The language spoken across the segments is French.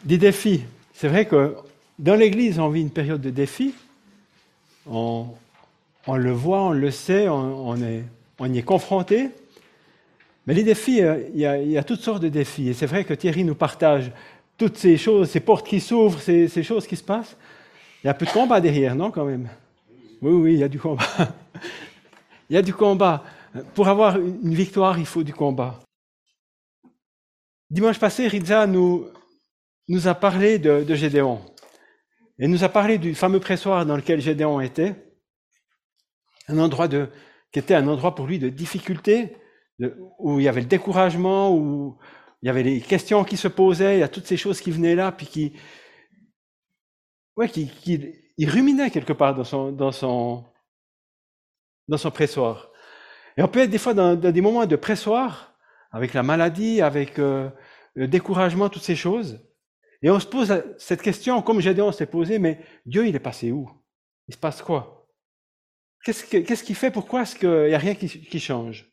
Des défis. C'est vrai que dans l'Église, on vit une période de défis. On le voit, on le sait, on y est confronté. Mais les défis, il y a toutes sortes de défis. Et c'est vrai que Thierry nous partage toutes ces choses, ces portes qui s'ouvrent, ces choses qui se passent. Il y a un peu de combat derrière, non, quand même? Oui, il y a du combat. Il y a du combat. Pour avoir une victoire, il faut du combat. Dimanche passé, Ritza nous a parlé de Gédéon. Et nous a parlé du fameux pressoir dans lequel Gédéon était, qui était un endroit pour lui de difficulté, où il y avait le découragement, où il y avait les questions qui se posaient, il y a toutes ces choses qui venaient là, puis il ruminait quelque part dans son pressoir. Et on peut être des fois dans des moments de pressoir, avec la maladie, avec le découragement, toutes ces choses. Et on se pose cette question, comme Gédéon s'est posé, mais Dieu, il est passé où? Il se passe quoi? Qu'est-ce qu'il fait? Pourquoi est-ce qu'il n'y a rien qui change?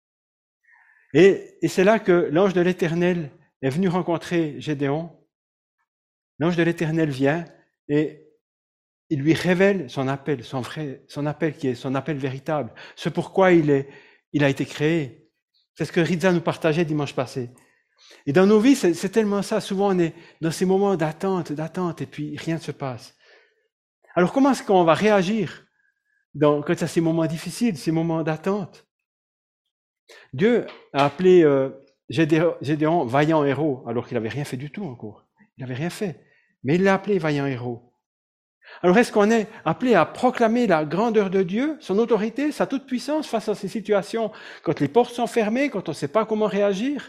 Et c'est là que l'ange de l'Éternel est venu rencontrer Gédéon. L'ange de l'Éternel vient et il lui révèle son appel, son appel qui est son appel véritable, ce pourquoi il a été créé. C'est ce que Ritza nous partageait dimanche passé. Et dans nos vies, c'est tellement ça. Souvent, on est dans ces moments d'attente, et puis rien ne se passe. Alors, comment est-ce qu'on va réagir quand il y a ces moments difficiles, ces moments d'attente? Dieu a appelé Gédéon vaillant héros, alors qu'il n'avait rien fait du tout encore. Il n'avait rien fait. Mais il l'a appelé vaillant héros. Alors, est-ce qu'on est appelé à proclamer la grandeur de Dieu, son autorité, sa toute-puissance face à ces situations, quand les portes sont fermées, quand on ne sait pas comment réagir?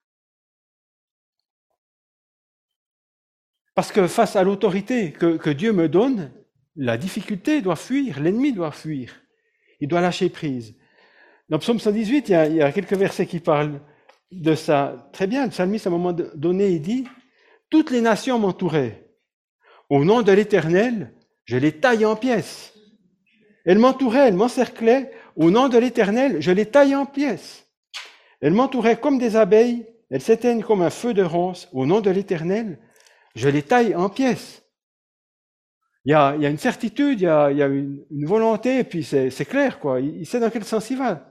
Parce que face à l'autorité que Dieu me donne, la difficulté doit fuir, l'ennemi doit fuir. Il doit lâcher prise. Dans Psaume 118, il y a quelques versets qui parlent de ça. Très bien, le psalmiste, à un moment donné, il dit « Toutes les nations m'entouraient. Au nom de l'Éternel, je les taille en pièces. Elles m'entouraient, elles m'encerclaient. Au nom de l'Éternel, je les taille en pièces. Elles m'entouraient comme des abeilles, elles s'éteignent comme un feu de ronce. Au nom de l'Éternel, je les taille en pièces. » Il y a une certitude, il y a une volonté, et puis c'est clair, quoi. Il sait dans quel sens il va.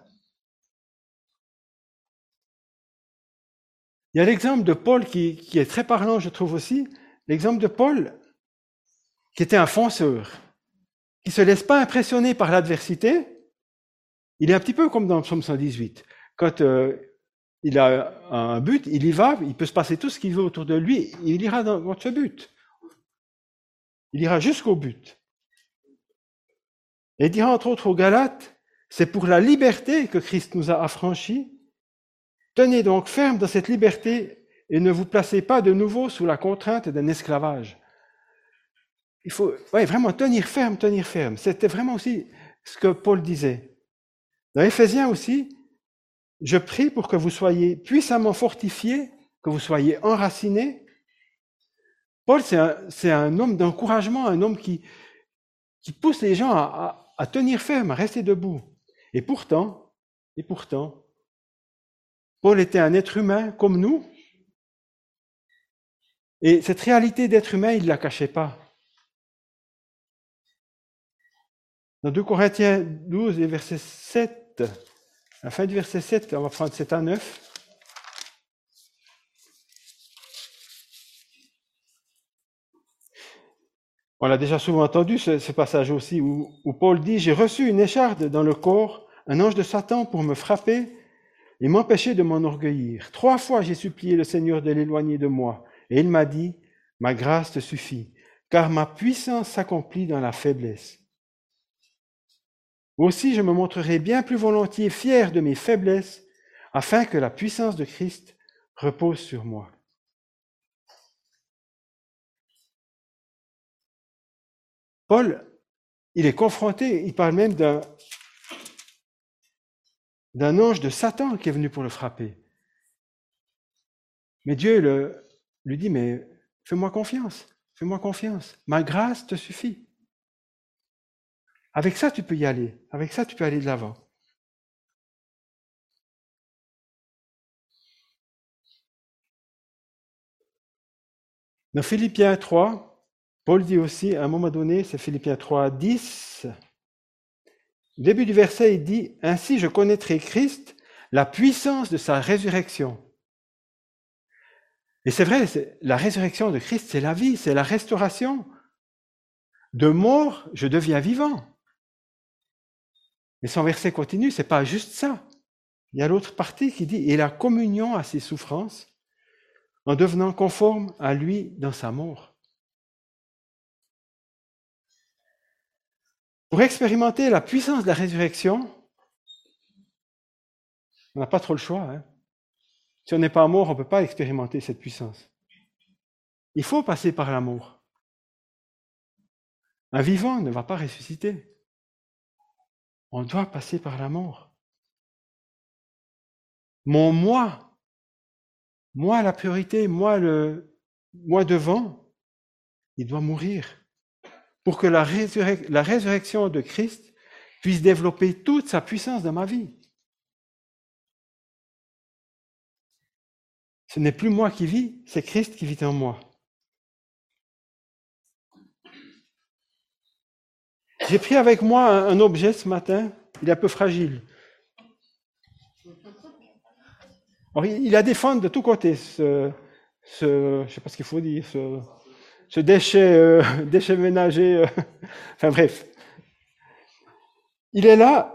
Il y a l'exemple de Paul qui est très parlant, je trouve aussi. L'exemple de Paul, qui était un fonceur, qui ne se laisse pas impressionner par l'adversité. Il est un petit peu comme dans le psaume 118. Quand il a un but, il y va, il peut se passer tout ce qu'il veut autour de lui, il ira dans ce but. Il ira jusqu'au but. Et il dira entre autres aux Galates, c'est pour la liberté que Christ nous a affranchis. Tenez donc ferme dans cette liberté et ne vous placez pas de nouveau sous la contrainte d'un esclavage. Il faut vraiment tenir ferme. C'était vraiment aussi ce que Paul disait. Dans Éphésiens aussi, je prie pour que vous soyez puissamment fortifiés, que vous soyez enracinés. Paul, c'est un homme d'encouragement, un homme qui pousse les gens à tenir ferme, à rester debout. Et pourtant, Paul était un être humain comme nous, et cette réalité d'être humain, il ne la cachait pas. Dans 2 Corinthiens 12 et verset 7, à la fin du verset 7, on va prendre 7 à 9. On l'a déjà souvent entendu, ce passage aussi, où Paul dit « J'ai reçu une écharde dans le corps, un ange de Satan pour me frapper et m'empêcher de m'enorgueillir. 3 fois j'ai supplié le Seigneur de l'éloigner de moi, et il m'a dit « Ma grâce te suffit, car ma puissance s'accomplit dans la faiblesse. Aussi je me montrerai bien plus volontiers fier de mes faiblesses, afin que la puissance de Christ repose sur moi. » Paul, il est confronté, il parle même d'un ange de Satan qui est venu pour le frapper. Mais Dieu lui dit, mais fais-moi confiance, ma grâce te suffit. Avec ça, tu peux y aller, avec ça, tu peux aller de l'avant. Dans Philippiens 3, Paul dit aussi, à un moment donné, c'est Philippiens 3, 10, au début du verset, il dit « Ainsi je connaîtrai Christ, la puissance de sa résurrection. » Et c'est vrai, la résurrection de Christ, c'est la vie, c'est la restauration. De mort, je deviens vivant. Mais son verset continue, c'est pas juste ça. Il y a l'autre partie qui dit « Et la communion à ses souffrances, en devenant conforme à lui dans sa mort. » Pour expérimenter la puissance de la résurrection, on n'a pas trop le choix. Hein. Si on n'est pas mort, on ne peut pas expérimenter cette puissance. Il faut passer par la mort. Un vivant ne va pas ressusciter. On doit passer par la mort. Mon moi la priorité, moi devant, il doit mourir pour que la résurrection de Christ puisse développer toute sa puissance dans ma vie. Ce n'est plus moi qui vis, c'est Christ qui vit en moi. J'ai pris avec moi un objet ce matin, il est un peu fragile. Alors, il a des fentes de tous côtés, je ne sais pas ce qu'il faut dire, ce déchet ménager, enfin bref. Il est là,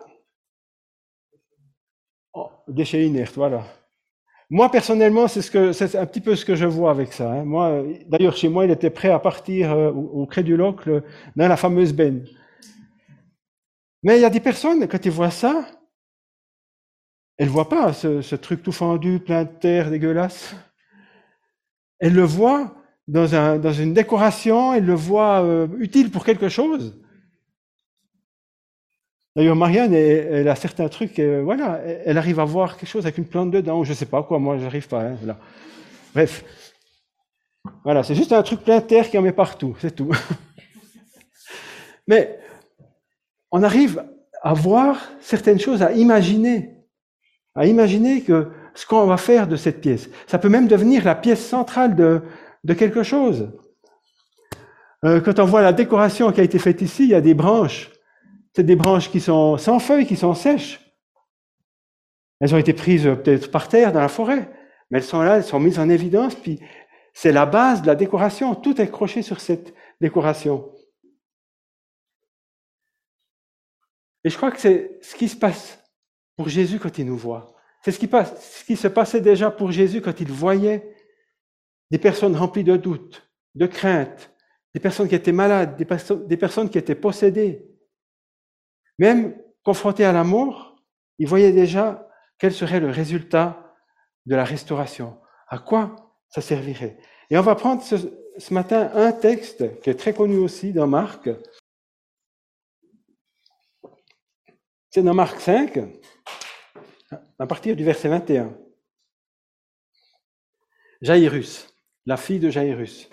déchet inerte, voilà. Moi, personnellement, c'est un petit peu ce que je vois avec ça. Hein. Moi, d'ailleurs, chez moi, il était prêt à partir au Créduloc dans la fameuse benne. Mais il y a des personnes, quand ils voient ça, elles ne voient pas ce truc tout fendu, plein de terre, dégueulasse. Elles le voient dans une décoration, elles le voient utile pour quelque chose. D'ailleurs, Marianne, elle a certains trucs, voilà, elle arrive à voir quelque chose avec une plante dedans, ou je ne sais pas quoi, moi, je n'arrive pas. Hein, voilà. Bref. Voilà, c'est juste un truc plein de terre qui en met partout, c'est tout. Mais on arrive à voir certaines choses, à imaginer que ce qu'on va faire de cette pièce. Ça peut même devenir la pièce centrale de quelque chose. Quand on voit la décoration qui a été faite ici, il y a des branches. C'est des branches qui sont sans feuilles, qui sont sèches. Elles ont été prises peut-être par terre dans la forêt, mais elles sont là, elles sont mises en évidence, puis c'est la base de la décoration. Tout est accroché sur cette décoration. Et je crois que c'est ce qui se passe pour Jésus quand il nous voit. C'est ce qui se passait déjà pour Jésus quand il voyait des personnes remplies de doutes, de craintes, des personnes qui étaient malades, des personnes qui étaient possédées. Même confrontés à la mort, il voyait déjà quel serait le résultat de la restauration. À quoi ça servirait? Et on va prendre ce matin un texte qui est très connu aussi dans Marc. C'est dans Marc 5, à partir du verset 21. Jaïrus, la fille de Jaïrus.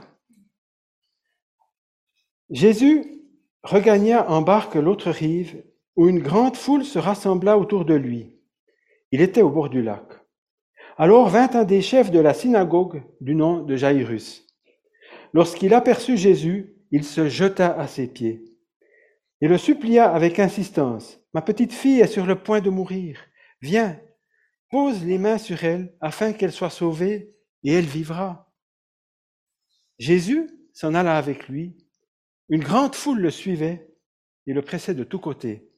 Jésus regagna en barque l'autre rive, où une grande foule se rassembla autour de lui. Il était au bord du lac. Alors vint un des chefs de la synagogue du nom de Jaïrus. Lorsqu'il aperçut Jésus, il se jeta à ses pieds et le supplia avec insistance. « Ma petite fille est sur le point de mourir. Viens, pose les mains sur elle afin qu'elle soit sauvée et elle vivra. » Jésus s'en alla avec lui. Une grande foule le suivait et le pressait de tous côtés.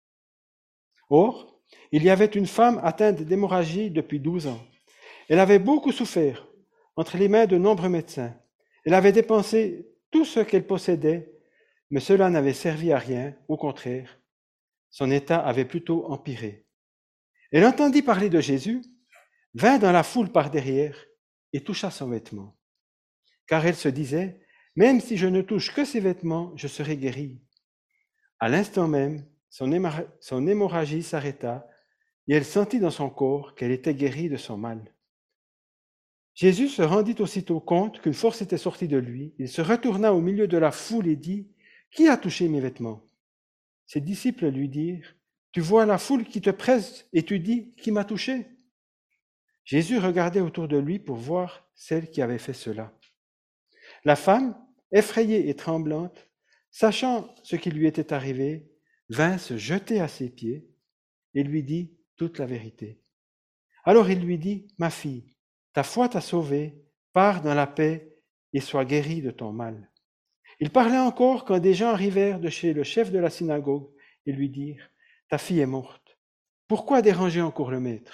Or, il y avait une femme atteinte d'hémorragie depuis 12 ans. Elle avait beaucoup souffert entre les mains de nombreux médecins. Elle avait dépensé tout ce qu'elle possédait, mais cela n'avait servi à rien, au contraire. Son état avait plutôt empiré. Elle entendit parler de Jésus, vint dans la foule par derrière et toucha son vêtement. Car elle se disait, même si je ne touche que ses vêtements, je serai guérie. À l'instant même, son hémorragie s'arrêta et elle sentit dans son corps qu'elle était guérie de son mal. Jésus se rendit aussitôt compte qu'une force était sortie de lui. Il se retourna au milieu de la foule et dit, « Qui a touché mes vêtements ?» Ses disciples lui dirent, « Tu vois la foule qui te presse et tu dis, qui m'a touché ?» Jésus regardait autour de lui pour voir celle qui avait fait cela. La femme, effrayée et tremblante, sachant ce qui lui était arrivé, vint se jeter à ses pieds et lui dit toute la vérité. Alors il lui dit, « Ma fille, ta foi t'a sauvée, pars dans la paix et sois guérie de ton mal. » Il parlait encore quand des gens arrivèrent de chez le chef de la synagogue et lui dirent, « Ta fille est morte. Pourquoi déranger encore le maître ?»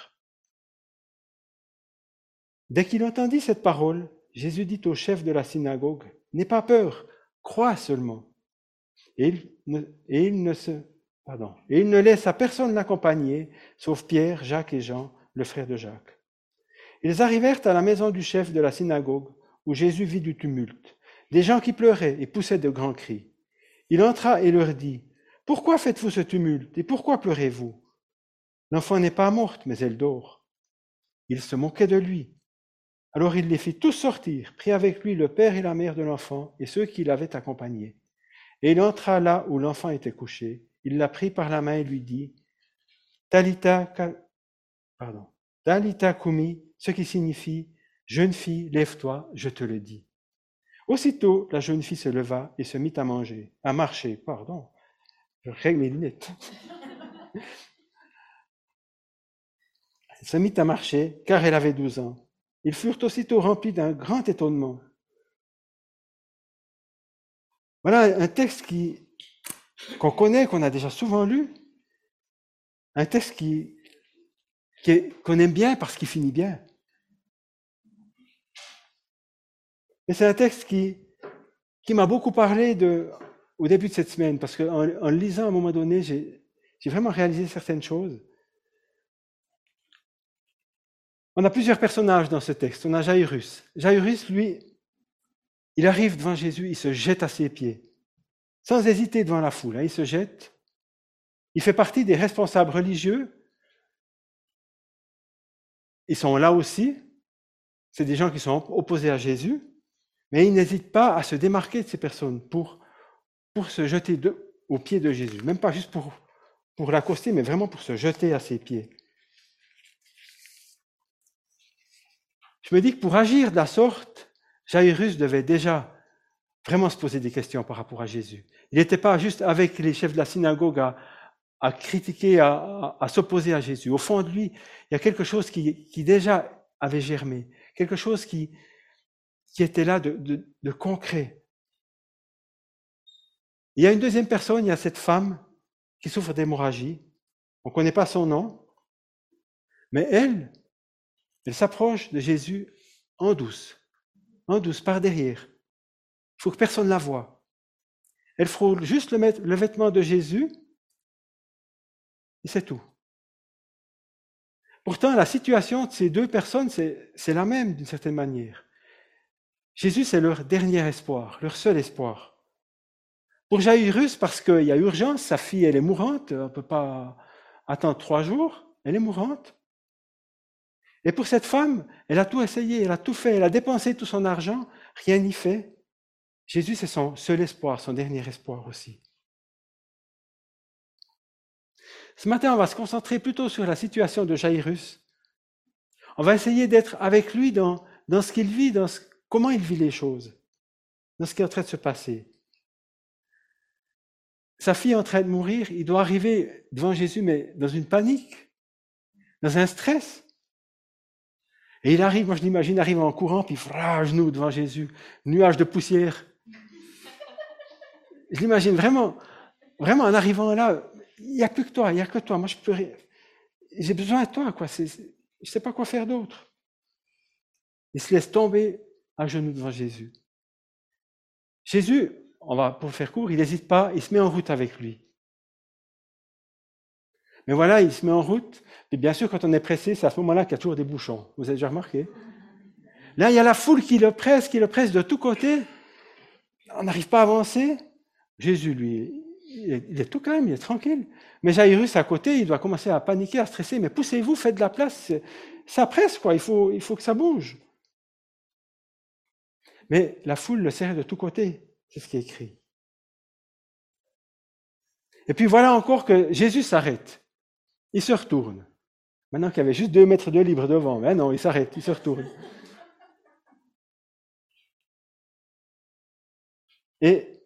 Dès qu'il entendit cette parole, Jésus dit au chef de la synagogue, « N'aie pas peur, crois seulement. » Et il ne laissa personne l'accompagner, sauf Pierre, Jacques et Jean, le frère de Jacques. Ils arrivèrent à la maison du chef de la synagogue, où Jésus vit du tumulte, des gens qui pleuraient et poussaient de grands cris. Il entra et leur dit, « Pourquoi faites-vous ce tumulte et pourquoi pleurez-vous? L'enfant n'est pas morte, mais elle dort. » Ils se moquaient de lui. Alors il les fit tous sortir, prit avec lui le père et la mère de l'enfant et ceux qui l'avaient accompagné. Et il entra là où l'enfant était couché. Il la prit par la main et lui dit, Talita Kumi, ce qui signifie, jeune fille, lève-toi, je te le dis. Aussitôt, la jeune fille se leva et se mit à marcher, je règle mes lunettes. Elle se mit à marcher, car elle avait 12 ans. Ils furent aussitôt remplis d'un grand étonnement. Voilà un texte qu'on connaît, qu'on a déjà souvent lu, un texte qu'on aime bien parce qu'il finit bien. Et c'est un texte qui m'a beaucoup parlé au début de cette semaine, parce qu'en le lisant à un moment donné, j'ai vraiment réalisé certaines choses. On a plusieurs personnages dans ce texte. On a Jairus. Jairus, lui, il arrive devant Jésus, il se jette à ses pieds, sans hésiter devant la foule. Il se jette. Il fait partie des responsables religieux. Ils sont là aussi. C'est des gens qui sont opposés à Jésus. Mais il n'hésite pas à se démarquer de ces personnes pour se jeter aux pieds de Jésus. Même pas juste pour l'accoster, mais vraiment pour se jeter à ses pieds. Je me dis que pour agir de la sorte, Jairus devait déjà vraiment se poser des questions par rapport à Jésus. Il n'était pas juste avec les chefs de la synagogue à critiquer, à s'opposer à Jésus. Au fond de lui, il y a quelque chose qui déjà avait germé, quelque chose qui était là de concret. Il y a une deuxième personne, il y a cette femme qui souffre d'hémorragie. On ne connaît pas son nom, mais elle s'approche de Jésus en douce, par derrière. Il faut que personne la voie. Elle frôle juste le vêtement de Jésus, et c'est tout. Pourtant, la situation de ces deux personnes, c'est la même d'une certaine manière. Jésus, c'est leur dernier espoir, leur seul espoir. Pour Jairus, parce qu'il y a urgence, sa fille, elle est mourante, on ne peut pas attendre 3 jours, elle est mourante. Et pour cette femme, elle a tout essayé, elle a tout fait, elle a dépensé tout son argent, rien n'y fait. Jésus, c'est son seul espoir, son dernier espoir aussi. Ce matin, on va se concentrer plutôt sur la situation de Jairus. On va essayer d'être avec lui dans ce qu'il vit, comment il vit les choses, dans ce qui est en train de se passer. Sa fille est en train de mourir, il doit arriver devant Jésus, mais dans une panique, dans un stress. Et il arrive, moi je l'imagine, arrive en courant, puis à genoux devant Jésus, nuage de poussière. Je l'imagine vraiment en arrivant là, il n'y a plus que toi, moi je peux rien. J'ai besoin de toi, quoi. Je ne sais pas quoi faire d'autre. Il se laisse tomber à genoux devant Jésus. Jésus, pour faire court, il n'hésite pas, il se met en route avec lui. Mais voilà, il se met en route, et bien sûr, quand on est pressé, c'est à ce moment-là qu'il y a toujours des bouchons. Vous avez déjà remarqué? Là, il y a la foule qui le presse de tous côtés. On n'arrive pas à avancer. Jésus, lui, il est tout calme, il est tranquille. Mais Jairus, à côté, il doit commencer à paniquer, à stresser. Mais poussez-vous, faites de la place. Ça presse, quoi. Il faut que ça bouge. Mais la foule le serre de tous côtés. C'est ce qui est écrit. Et puis voilà encore que Jésus s'arrête. Il se retourne. Maintenant qu'il y avait juste 2 mètres de libre devant. Mais non, il s'arrête, il se retourne. Et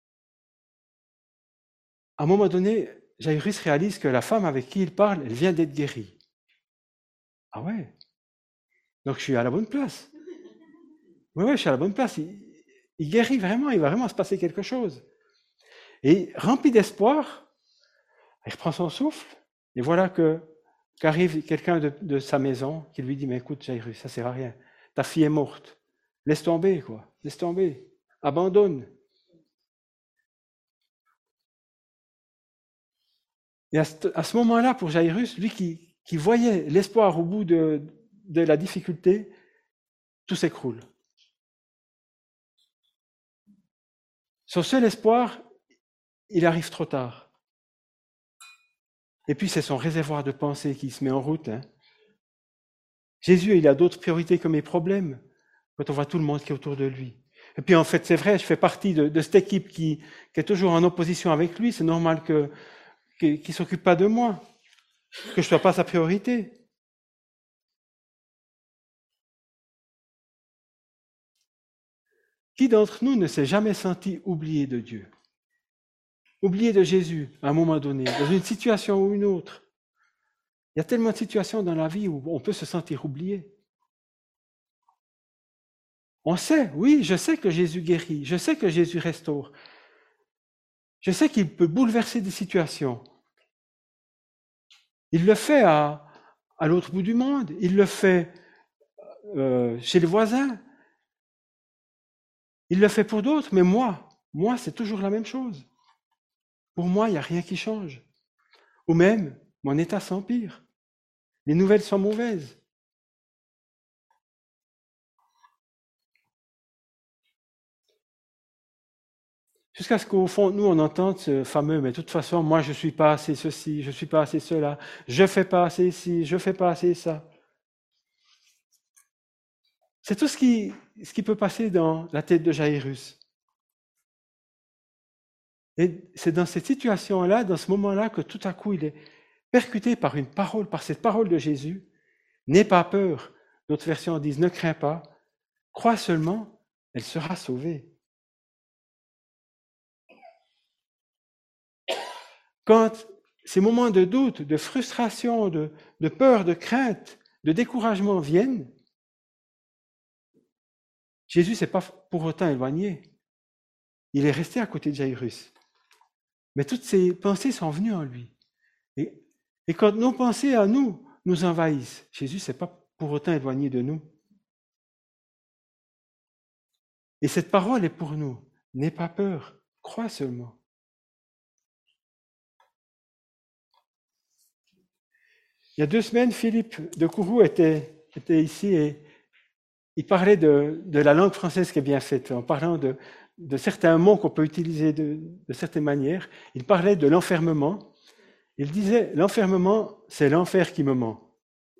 à un moment donné, Jairus réalise que la femme avec qui il parle, elle vient d'être guérie. Ah ouais, donc je suis à la bonne place. Oui, je suis à la bonne place. Il guérit vraiment, il va vraiment se passer quelque chose. Et rempli d'espoir, il reprend son souffle, et voilà qu'arrive quelqu'un de sa maison qui lui dit, mais écoute Jairus, ça sert à rien. Ta fille est morte. Laisse tomber, quoi. Laisse tomber. Abandonne. Et à ce moment-là, pour Jairus, lui qui voyait l'espoir au bout de la difficulté, tout s'écroule. Son seul espoir, il arrive trop tard. Et puis c'est son réservoir de pensée qui se met en route. Hein. Jésus, il a d'autres priorités que mes problèmes, quand on voit tout le monde qui est autour de lui. Et puis en fait, c'est vrai, je fais partie de cette équipe qui est toujours en opposition avec lui. C'est normal qu'il ne s'occupe pas de moi, que je ne sois pas sa priorité. Qui d'entre nous ne s'est jamais senti oublié de Dieu? Oublié de Jésus à un moment donné, dans une situation ou une autre? Il y a tellement de situations dans la vie où on peut se sentir oublié. On sait, oui, je sais que Jésus guérit, je sais que Jésus restaure. Je sais qu'il peut bouleverser des situations. Il le fait à l'autre bout du monde, il le fait chez les voisins, il le fait pour d'autres, mais moi, c'est toujours la même chose. Pour moi, il n'y a rien qui change. Ou même, mon état s'empire. Les nouvelles sont mauvaises. Jusqu'à ce qu'au fond, nous, on entende ce fameux, mais de toute façon, moi, je ne suis pas assez ceci, je ne suis pas assez cela, je ne fais pas assez ci, je ne fais pas assez ça. C'est tout ce qui peut passer dans la tête de Jairus. Et c'est dans cette situation-là, dans ce moment-là, que tout à coup, il est percuté par une parole, par cette parole de Jésus. N'aie pas peur. D'autres versions disent, ne crains pas. Crois seulement, elle sera sauvée. Quand ces moments de doute, de frustration, de peur, de crainte, de découragement viennent, Jésus ne s'est pas pour autant éloigné. Il est resté à côté de Jairus. Mais toutes ces pensées sont venues en lui. Et quand nos pensées à nous envahissent, Jésus ne s'est pas pour autant éloigné de nous. Et cette parole est pour nous. N'aie pas peur, crois seulement. Il y a 2 semaines, Philippe de Kourou était ici et il parlait de la langue française qui est bien faite, en parlant de certains mots qu'on peut utiliser de certaines manières. Il parlait de l'enfermement. Il disait, l'enfermement, c'est l'enfer qui me ment.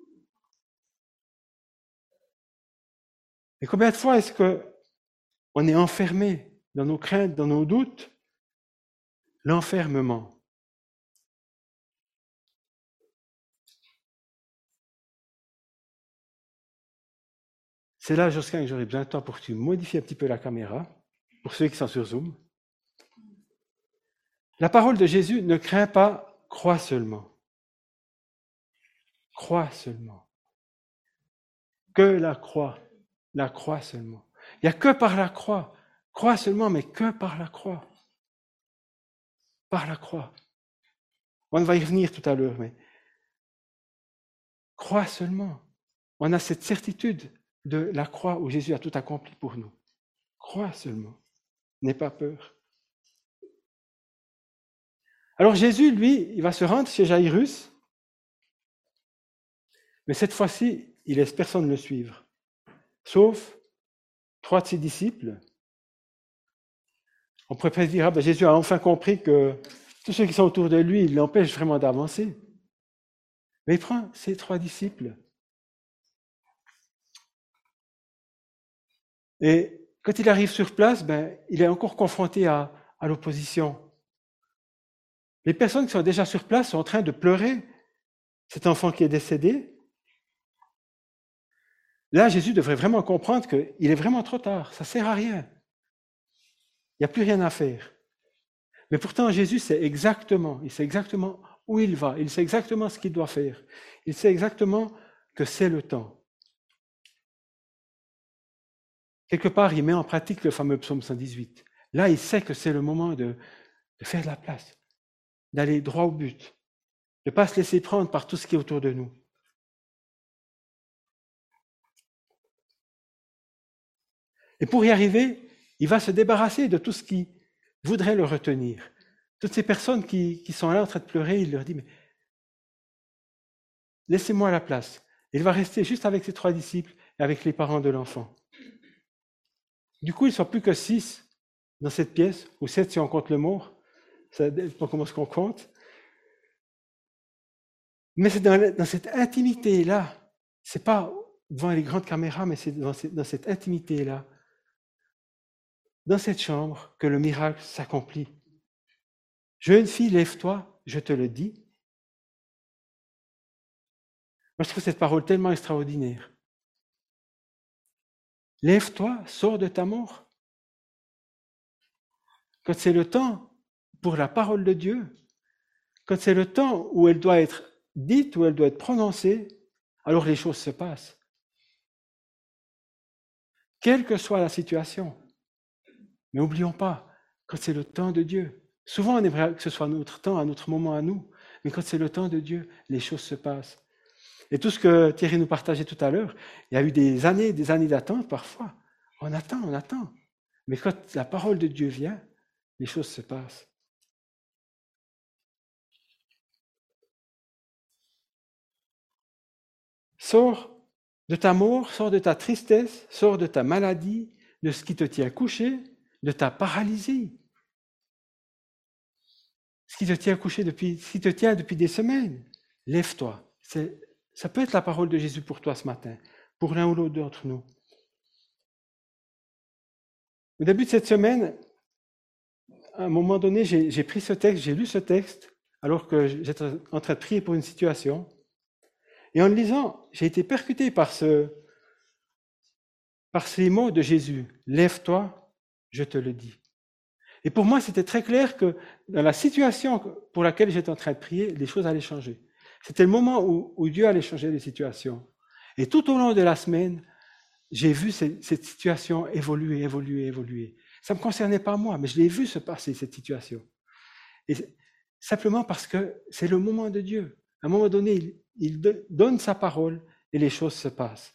Et combien de fois est-ce qu'on est enfermé dans nos craintes, dans nos doutes? L'enfermement. C'est là, Josquin, que j'aurais besoin de temps pour que tu modifies un petit peu la caméra, pour ceux qui sont sur Zoom. La parole de Jésus, ne crains pas, crois seulement. Crois seulement. Que la croix seulement. Il n'y a que par la croix. Crois seulement, mais que par la croix. Par la croix. On va y revenir tout à l'heure, mais crois seulement. On a cette certitude de la croix où Jésus a tout accompli pour nous. Crois seulement. N'aie pas peur. Alors Jésus, lui, il va se rendre chez Jairus, mais cette fois-ci, il laisse personne le suivre, sauf 3 de ses disciples. On pourrait presque dire, Jésus a enfin compris que tous ceux qui sont autour de lui, il l'empêchent vraiment d'avancer. Mais il prend ses 3 disciples. Et quand il arrive sur place, il est encore confronté à l'opposition. Les personnes qui sont déjà sur place sont en train de pleurer cet enfant qui est décédé. Là, Jésus devrait vraiment comprendre qu'il est vraiment trop tard, ça ne sert à rien. Il n'y a plus rien à faire. Mais pourtant, Jésus il sait exactement où il va, il sait exactement ce qu'il doit faire. Il sait exactement que c'est le temps. Quelque part, il met en pratique le fameux psaume 118. Là, il sait que c'est le moment de faire de la place, d'aller droit au but, de ne pas se laisser prendre par tout ce qui est autour de nous. Et pour y arriver, il va se débarrasser de tout ce qui voudrait le retenir. Toutes ces personnes qui sont là en train de pleurer, il leur dit, mais laissez-moi la place. Il va rester juste avec ses 3 disciples et avec les parents de l'enfant. Du coup, ils ne sont plus que 6 dans cette pièce, ou 7 si on compte le mort. Ça dépend comment est-ce qu'on compte. Mais c'est dans cette intimité-là, c'est pas devant les grandes caméras, mais c'est dans cette intimité-là, dans cette chambre, que le miracle s'accomplit. Jeune fille, lève-toi, je te le dis. Moi, je trouve cette parole tellement extraordinaire. Lève-toi, sors de ta mort. Quand c'est le temps pour la parole de Dieu, quand c'est le temps où elle doit être dite, où elle doit être prononcée, alors les choses se passent. Quelle que soit la situation. Mais n'oublions pas, quand c'est le temps de Dieu, souvent on aimerait que ce soit notre temps, à notre moment à nous, mais quand c'est le temps de Dieu, les choses se passent. Et tout ce que Thierry nous partageait tout à l'heure, il y a eu des années d'attente parfois. On attend. Mais quand la parole de Dieu vient, les choses se passent. Sors de ta mort, sors de ta tristesse, sors de ta maladie, de ce qui te tient couché, de ta paralysie. Ce qui te tient couché depuis des semaines. Lève-toi. Ça peut être la parole de Jésus pour toi ce matin, pour l'un ou l'autre d'entre nous. Au début de cette semaine, à un moment donné, j'ai pris ce texte, j'ai lu ce texte, alors que j'étais en train de prier pour une situation. Et en le lisant, j'ai été percuté par ces mots de Jésus. Lève-toi, je te le dis. Et pour moi, c'était très clair que dans la situation pour laquelle j'étais en train de prier, les choses allaient changer. C'était le moment où Dieu allait changer les situations. Et tout au long de la semaine, j'ai vu cette situation évoluer. Ça ne me concernait pas moi, mais je l'ai vu se passer, cette situation. Et simplement parce que c'est le moment de Dieu. À un moment donné, il donne sa parole et les choses se passent.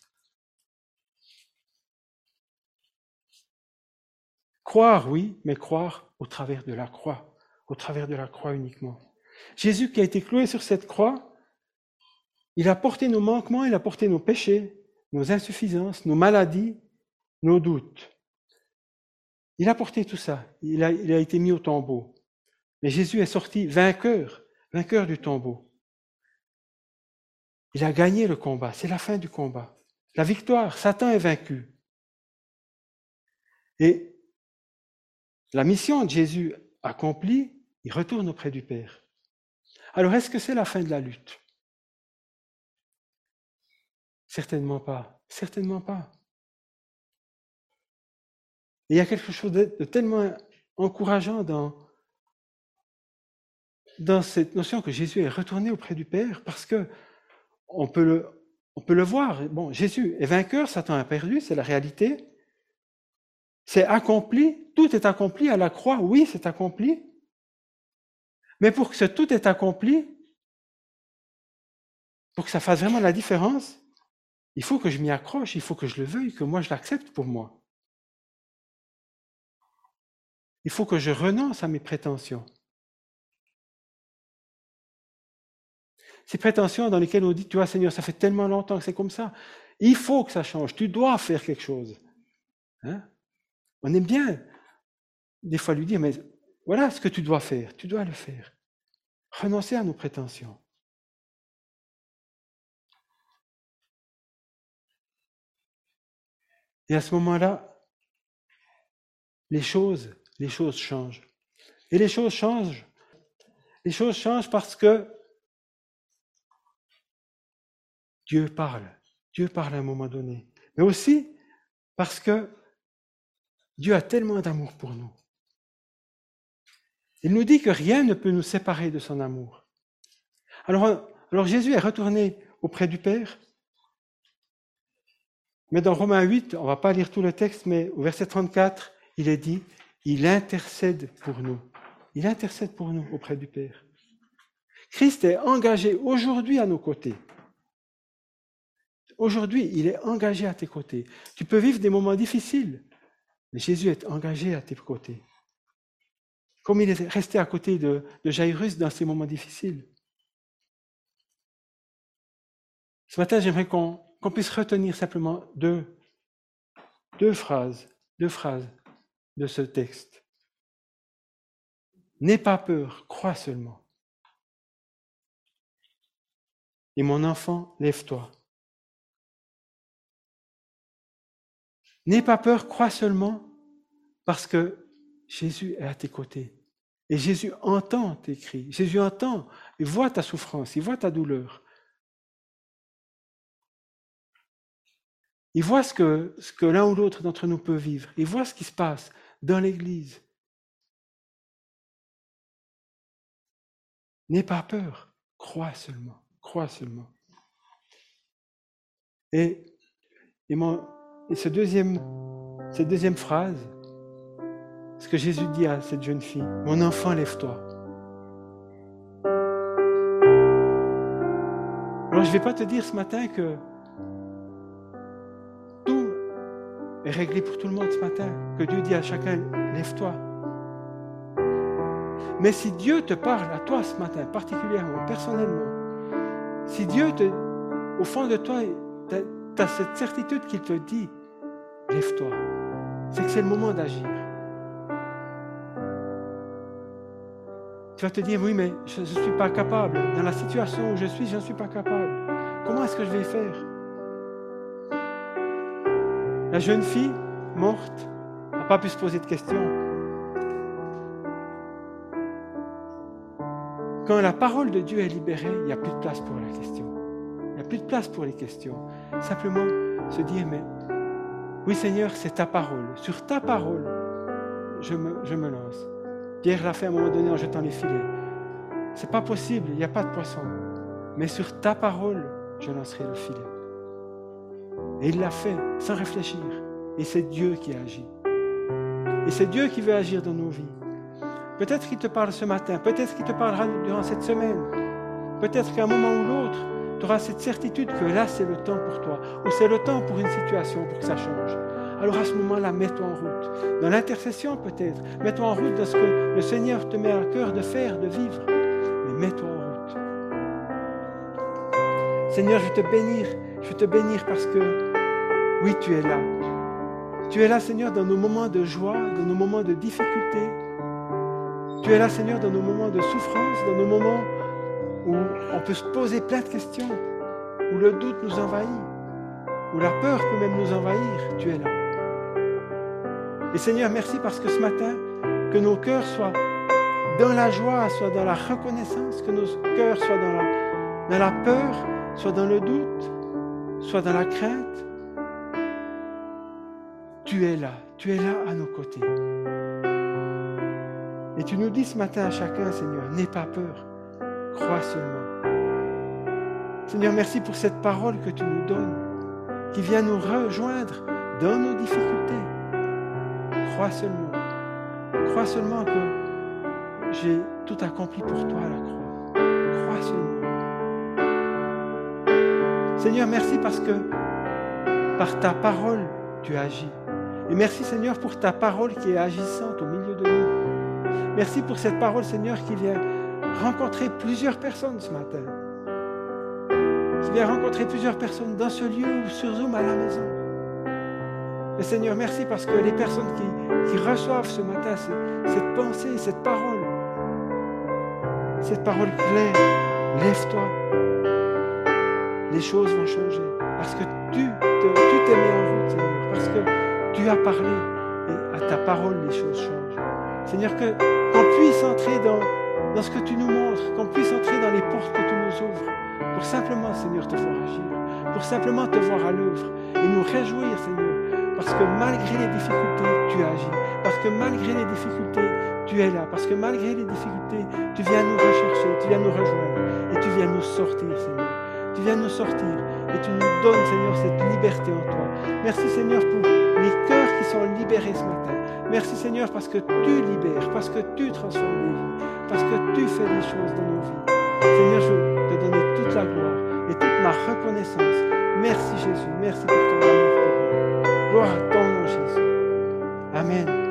Croire, oui, mais croire au travers de la croix uniquement. Jésus qui a été cloué sur cette croix, il a porté nos manquements, il a porté nos péchés, nos insuffisances, nos maladies, nos doutes. Il a porté tout ça, il a été mis au tombeau. Mais Jésus est sorti vainqueur du tombeau. Il a gagné le combat, c'est la fin du combat. La victoire, Satan est vaincu. Et la mission de Jésus accomplie, il retourne auprès du Père. Alors, est-ce que c'est la fin de la lutte? Certainement pas. Et il y a quelque chose de tellement encourageant dans cette notion que Jésus est retourné auprès du Père, parce que on peut le voir. Bon, Jésus est vainqueur, Satan a perdu, c'est la réalité. C'est accompli, tout est accompli à la croix, oui, c'est accompli. Mais pour que tout est accompli, pour que ça fasse vraiment la différence, il faut que je m'y accroche, il faut que je le veuille, que moi je l'accepte pour moi. Il faut que je renonce à mes prétentions. Ces prétentions dans lesquelles on dit, tu vois Seigneur, ça fait tellement longtemps que c'est comme ça. Il faut que ça change, tu dois faire quelque chose. Hein? On aime bien des fois lui dire, mais voilà ce que tu dois faire, tu dois le faire. Renoncer à nos prétentions. Et à ce moment-là, les choses changent. Et les choses changent. Les choses changent parce que Dieu parle. Dieu parle à un moment donné. Mais aussi parce que Dieu a tellement d'amour pour nous. Il nous dit que rien ne peut nous séparer de son amour. Alors Jésus est retourné auprès du Père. Mais dans Romains 8, on ne va pas lire tout le texte, mais au verset 34, il est dit, il intercède pour nous. Il intercède pour nous auprès du Père. Christ est engagé aujourd'hui à nos côtés. Aujourd'hui, il est engagé à tes côtés. Tu peux vivre des moments difficiles, mais Jésus est engagé à tes côtés. Comme il est resté à côté de Jairus dans ces moments difficiles. Ce matin, j'aimerais qu'on puisse retenir simplement deux phrases de ce texte. N'aie pas peur, crois seulement. Et mon enfant, lève-toi. N'aie pas peur, crois seulement, parce que Jésus est à tes côtés. Et Jésus entend tes cris. Jésus entend, il voit ta souffrance, il voit ta douleur. Il voit ce que l'un ou l'autre d'entre nous peut vivre. Il voit ce qui se passe dans l'Église. N'aie pas peur, crois seulement, crois seulement. Et cette deuxième phrase, ce que Jésus dit à cette jeune fille, mon enfant, lève-toi. Alors je ne vais pas te dire ce matin que tout est réglé pour tout le monde ce matin, que Dieu dit à chacun, lève-toi. Mais si Dieu te parle à toi ce matin, particulièrement, personnellement, si Dieu au fond de toi, tu as cette certitude qu'il te dit, lève-toi, c'est que c'est le moment d'agir. Tu vas te dire, oui, mais je ne suis pas capable. Dans la situation où je ne suis pas capable. Comment est-ce que je vais faire? La jeune fille, morte, n'a pas pu se poser de questions. Quand la parole de Dieu est libérée, il n'y a plus de place pour la question. Il n'y a plus de place pour les questions. Simplement se dire, mais oui Seigneur, c'est ta parole. Sur ta parole, je me lance. Pierre l'a fait à un moment donné en jetant les filets. C'est pas possible, il n'y a pas de poisson. Mais sur ta parole, je lancerai le filet. Et il l'a fait sans réfléchir. Et c'est Dieu qui agit. Et c'est Dieu qui veut agir dans nos vies. Peut-être qu'il te parle ce matin, peut-être qu'il te parlera durant cette semaine. Peut-être qu'à un moment ou l'autre, tu auras cette certitude que là, c'est le temps pour toi. Ou c'est le temps pour une situation, pour que ça change. Alors à ce moment-là, mets-toi en route. Dans l'intercession peut-être. Mets-toi en route dans ce que le Seigneur te met à cœur de faire, de vivre. Mais mets-toi en route. Seigneur, je veux te bénir parce que, oui, tu es là. Tu es là, Seigneur, dans nos moments de joie, dans nos moments de difficulté. Tu es là, Seigneur, dans nos moments de souffrance, dans nos moments où on peut se poser plein de questions, où le doute nous envahit, où la peur peut même nous envahir. Tu es là. Et Seigneur, merci parce que ce matin, que nos cœurs soient dans la joie, soient dans la reconnaissance, que nos cœurs soient dans la peur, soit dans le doute, soit dans la crainte. Tu es là à nos côtés. Et tu nous dis ce matin à chacun, Seigneur, n'aie pas peur, crois seulement. Seigneur, merci pour cette parole que tu nous donnes, qui vient nous rejoindre dans nos difficultés. Crois seulement que j'ai tout accompli pour toi à la croix. Crois seulement. Seigneur, merci parce que par ta parole, tu agis. Et merci, Seigneur, pour ta parole qui est agissante au milieu de nous. Merci pour cette parole, Seigneur, qui vient rencontrer plusieurs personnes ce matin. Qui vient rencontrer plusieurs personnes dans ce lieu ou sur Zoom à la maison. Et Seigneur, merci parce que les personnes qui reçoivent ce matin cette pensée, cette parole claire, lève-toi. Les choses vont changer. Parce que tu t'es mis en route, Seigneur. Parce que tu as parlé et à ta parole, les choses changent. Seigneur, qu'on puisse entrer dans ce que tu nous montres, qu'on puisse entrer dans les portes que tu nous ouvres, pour simplement, Seigneur, te voir agir, pour simplement te voir à l'œuvre et nous réjouir, Seigneur, parce que malgré les difficultés, tu agis, parce que malgré les difficultés, tu es là, parce que malgré les difficultés, tu viens nous rechercher, tu viens nous rejoindre, et tu viens nous sortir, Seigneur. Tu viens nous sortir, et tu nous donnes, Seigneur, cette liberté en toi. Merci, Seigneur, pour les cœurs qui sont libérés ce matin. Merci, Seigneur, parce que tu libères, parce que tu transformes les vies, parce que tu fais des choses dans nos vies. Seigneur, je veux te donner toute la gloire et toute ma reconnaissance. Merci, Jésus. Merci pour ton amour pour nous. Gloire à ton nom, Jésus. Amen.